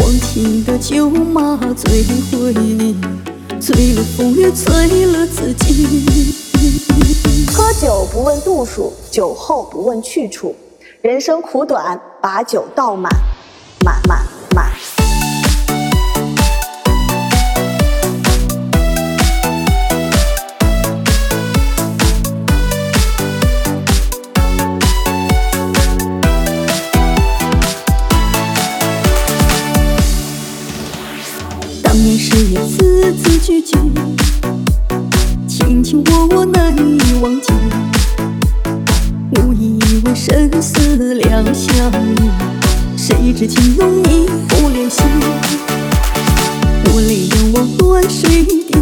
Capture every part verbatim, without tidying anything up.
情的酒马醉回忆，醉了风月，醉了自己。 喝酒不问度数，酒后不问去处。人生苦短，把酒倒满，满满满。 当年誓言字字句句，卿卿我我难以忘记。无以为生死两相依，谁知情容易不怜惜。我泪眼望断水滴，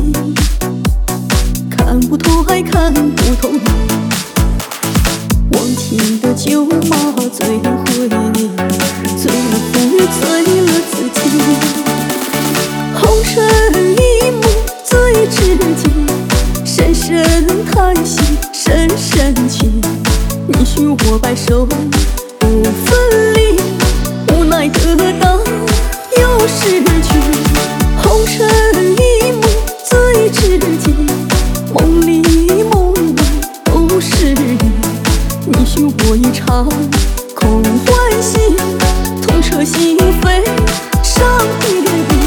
看不透还看不透你。忘情的酒马醉回忆，醉了风月，醉了自己。红尘一幕最知己，深深叹息，深深情。你许我白首不分离，无奈得到又失去。红尘一幕最知己，梦里梦外都是你。你许我一场空欢喜，痛彻心扉，伤别离。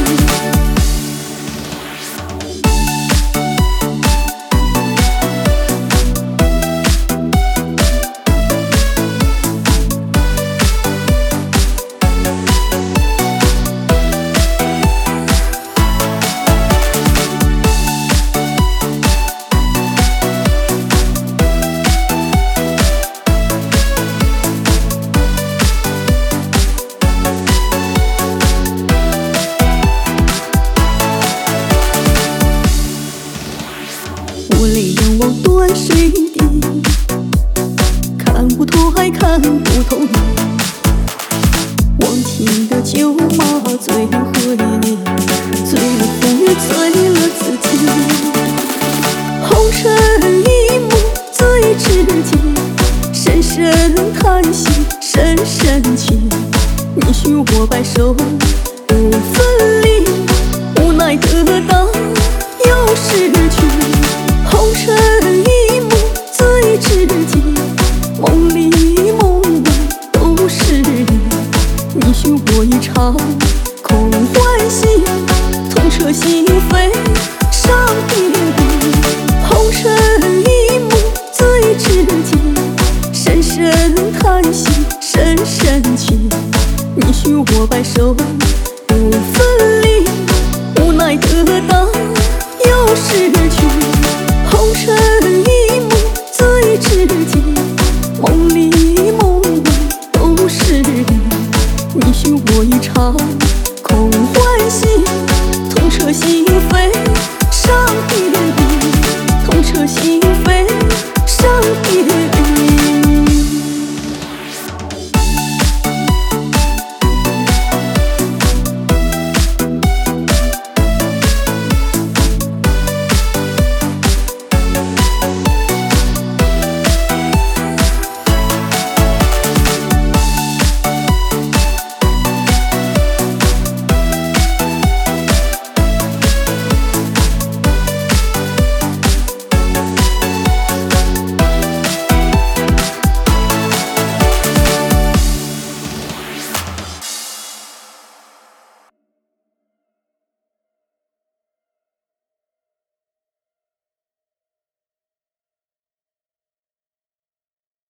我泪眼望断水滴，看不透还看不透你。忘情的酒马醉回忆，醉了风月，醉了自己。红尘一幕最知己，深深叹息，深深情。你许我白首不分离，无奈得到又失去。红尘一幕最知己，梦里梦外都是你。你许我一场空欢喜，痛彻心扉，伤别离。红尘一幕最知己，深深叹息，深深情。你许我白首不分离，无奈得到又失去。红尘一幕最知己，梦里梦外都是你。你许我一场空欢喜，痛彻心扉，伤别离。痛彻心扉，伤别离。